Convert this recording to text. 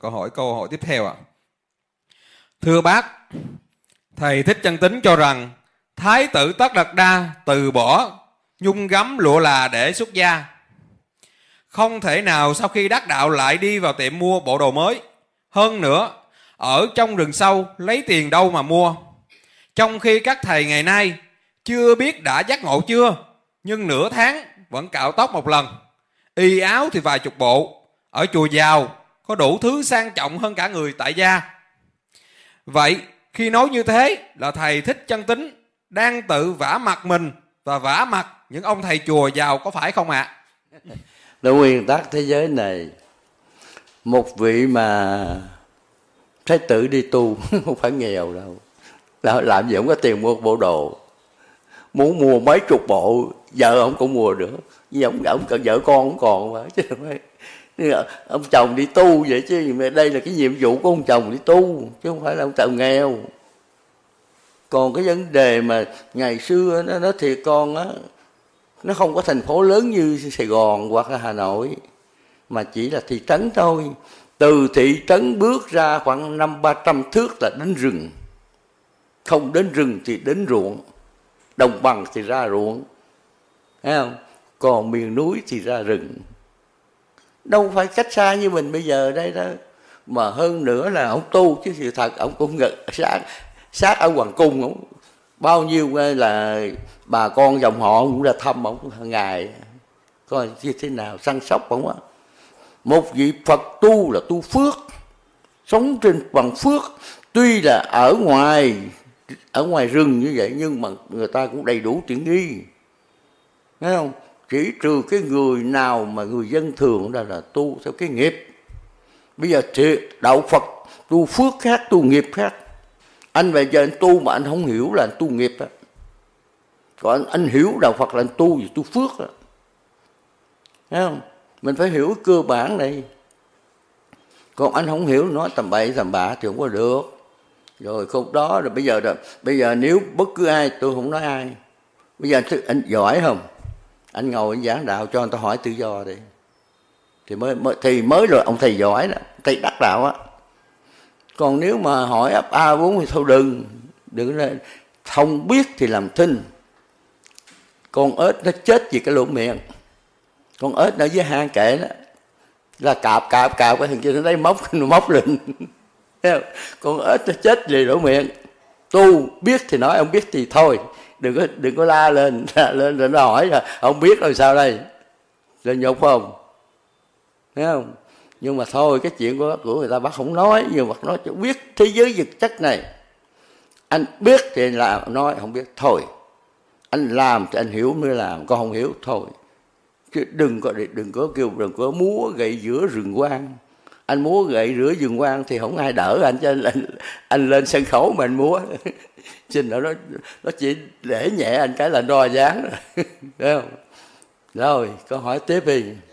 câu hỏi tiếp theo ạ. Thưa bác, thầy Thích Chân Tín cho rằng Thái tử Tất Đạt Đa từ bỏ nhung gấm lụa là để xuất gia. Không thể nào sau khi đắc đạo lại đi vào tiệm mua bộ đồ mới. Hơn nữa, ở trong rừng sâu lấy tiền đâu mà mua. Trong khi các thầy ngày nay chưa biết đã giác ngộ chưa, nhưng nửa tháng vẫn cạo tóc một lần, y áo thì vài chục bộ. Ở chùa giàu có đủ thứ sang trọng hơn cả người tại gia. Vậy khi nói như thế là thầy Thích Chân Tín đang tự vả mặt mình và vả mặt những ông thầy chùa giàu, có phải không ạ? Là nguyên tắc thế giới này, một vị mà thái tử đi tu không phải nghèo đâu, là làm gì không có tiền mua bộ đồ, muốn mua mấy chục bộ, vợ ông cũng mua được, nhưng ông cần vợ con cũng còn mà, chứ không phải ông chồng đi tu vậy. Chứ đây là cái nhiệm vụ của ông chồng đi tu, chứ không phải là ông chồng nghèo. Còn cái vấn đề mà ngày xưa nó thiệt con á, nó không có thành phố lớn như Sài Gòn hoặc là Hà Nội, mà chỉ là thị trấn thôi. Từ thị trấn bước ra khoảng 500-300 thước là đến rừng. Không đến rừng thì đến ruộng. Đồng bằng thì ra ruộng, thấy không? Còn miền núi thì ra rừng. Đâu phải cách xa như mình bây giờ đây đó. Mà hơn nữa là ông tu, chứ sự thật ông cũng sát ở hoàng cung. Ông bao nhiêu là bà con dòng họ cũng ra thăm ông hàng ngày, coi như thế nào, săn sóc ông á. Một vị Phật tu là tu phước, sống trên bằng phước. Tuy là ở ngoài rừng như vậy, nhưng mà người ta cũng đầy đủ tiện nghi, thấy không? Chỉ trừ cái người nào mà người dân thường đó là tu theo cái nghiệp. Bây giờ thì đạo Phật tu phước khác, tu nghiệp khác. Anh bây giờ anh tu mà anh không hiểu là anh tu nghiệp á. Còn anh hiểu đạo Phật là anh tu gì, tu phước á, thấy không? Mình phải hiểu cơ bản này. Còn anh không hiểu, nói tầm bậy tầm bạ thì không có được. Rồi khúc đó rồi bây giờ nếu bất cứ ai, tôi không nói ai, bây giờ anh giỏi không, anh ngồi anh giảng đạo cho người ta hỏi tự do đi, thì mới rồi ông thầy giỏi đó, thầy đắc đạo á. Còn nếu mà hỏi ấp a bốn thì thôi đừng lên. Không biết thì làm thinh. Con ếch nó chết vì cái lỗ miệng. Con ếch ở dưới hang kệ đó là cạp cái thằng kia nó lấy móc lên. Con ếch nó chết vì lỗ miệng. Tu biết thì nói, không biết thì thôi, đừng có la lên rồi nó hỏi là không biết rồi sao đây, là nhục không, thấy không? Nhưng mà thôi, cái chuyện của người ta bác không nói, nhưng mà nói cho biết thế giới vật chất này. Anh biết thì làm, nói không biết thôi. Anh làm thì anh hiểu mới làm, còn không hiểu thôi. Chứ đừng có múa gậy giữa rừng quang. Anh múa gậy giữa rừng quang thì không ai đỡ anh, cho anh lên sân khấu mà anh múa. Xin nó chỉ để nhẹ anh cái là đo dáng rồi. Thấy không? Rồi, câu hỏi tiếp đi.